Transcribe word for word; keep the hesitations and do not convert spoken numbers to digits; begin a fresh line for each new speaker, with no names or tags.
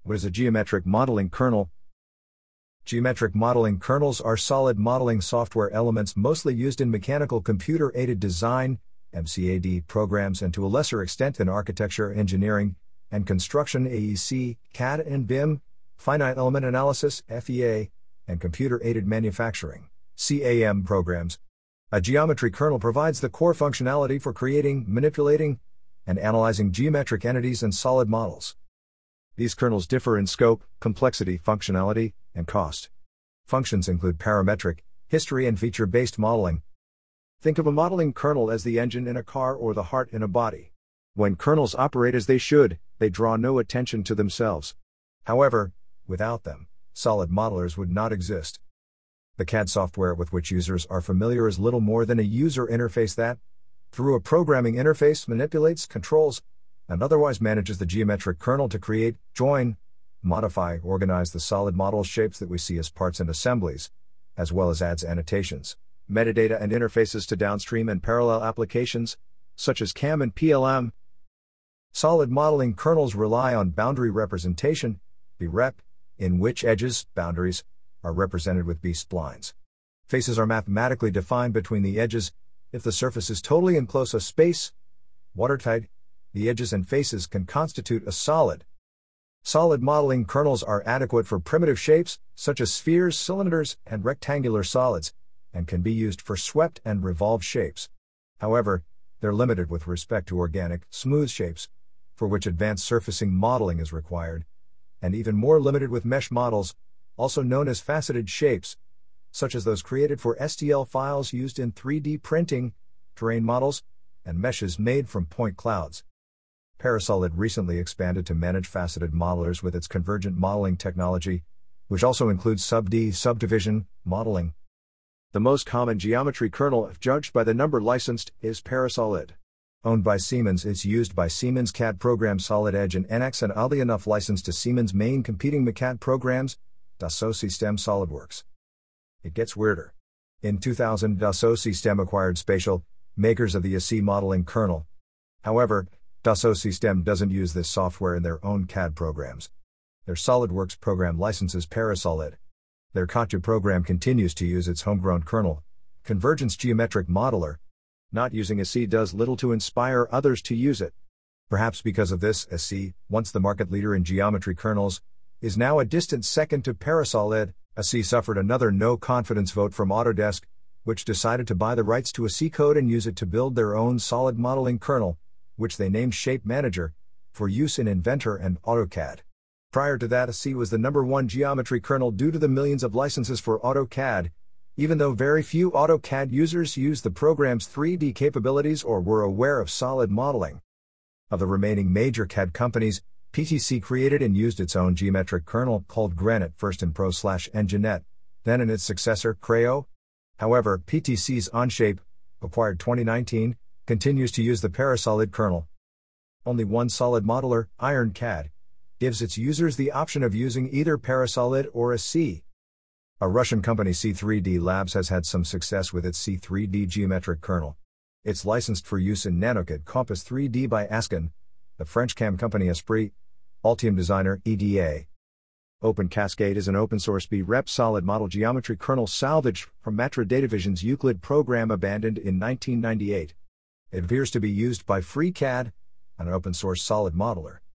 What is a geometric modeling kernel? Geometric modeling kernels are solid modeling software elements mostly used in mechanical computer-aided design (M C A D) programs and to a lesser extent in architecture, engineering, and construction (A E C), C A D and B I M, finite element analysis (F E A), and computer-aided manufacturing (C A M) programs. A geometry kernel provides the core functionality for creating, manipulating, and analyzing geometric entities and solid models. These kernels differ in scope, complexity, functionality, and cost. Functions include parametric, history, and feature-based modeling. Think of a modeling kernel as the engine in a car or the heart in a body. When kernels operate as they should, they draw no attention to themselves. However, without them, solid modelers would not exist. The C A D software with which users are familiar is little more than a user interface that, through a programming interface, manipulates, controls, and otherwise manages the geometric kernel to create, join, modify, organize the solid model shapes that we see as parts and assemblies, as well as adds annotations, metadata and interfaces to downstream and parallel applications, such as C A M and P L M. Solid modeling kernels rely on boundary representation, B rep, in which edges, boundaries, are represented with B-splines. Faces are mathematically defined between the edges. If the surface is totally enclosed a space, watertight, the edges and faces can constitute a solid. Solid modeling kernels are adequate for primitive shapes, such as spheres, cylinders, and rectangular solids, and can be used for swept and revolved shapes. However, they're limited with respect to organic, smooth shapes, for which advanced surfacing modeling is required, and even more limited with mesh models, also known as faceted shapes, such as those created for S T L files used in three D printing, terrain models, and meshes made from point clouds. Parasolid recently expanded to manage faceted modelers with its convergent modeling technology, which also includes sub-D subdivision modeling. The most common geometry kernel, if judged by the number licensed, is Parasolid. Owned by Siemens, it's used by Siemens C A D programs Solid Edge and N X, and oddly enough licensed to Siemens' main competing M C A D programs, Dassault Systèmes SolidWorks. It gets weirder. In two thousand, Dassault Systèmes acquired Spatial, makers of the A C modeling kernel. However, Dassault Systèmes doesn't use this software in their own C A D programs. Their SolidWorks program licenses Parasolid. Their Kotlin program continues to use its homegrown kernel, Convergence Geometric Modeler. Not using A C does little to inspire others to use it. Perhaps because of this, A C, once the market leader in geometry kernels, is now a distant second to Parasolid. A C suffered another no-confidence vote from Autodesk, which decided to buy the rights to A C code and use it to build their own solid modeling kernel, which they named Shape Manager, for use in Inventor and AutoCAD. Prior to that, A C was the number one geometry kernel due to the millions of licenses for AutoCAD, even though very few AutoCAD users used the program's three D capabilities or were aware of solid modeling. Of the remaining major C A D companies, P T C created and used its own geometric kernel called Granite first in Pro slash Enginet, then in its successor, Creo. However, P T C's Onshape, acquired twenty nineteen, continues to use the Parasolid kernel. Only one solid modeler, IronCAD, gives its users the option of using either Parasolid or A C. A Russian company, C three D Labs, has had some success with its C three D geometric kernel. It's licensed for use in NanoCAD Compass three D by Ascan, the French C A M company Esprit, Altium Designer, E D A. OpenCascade is an open-source B rep solid model geometry kernel salvaged from Matra Datavision's Euclid program abandoned in nineteen ninety-eight. It appears to be used by FreeCAD, an open-source solid modeler.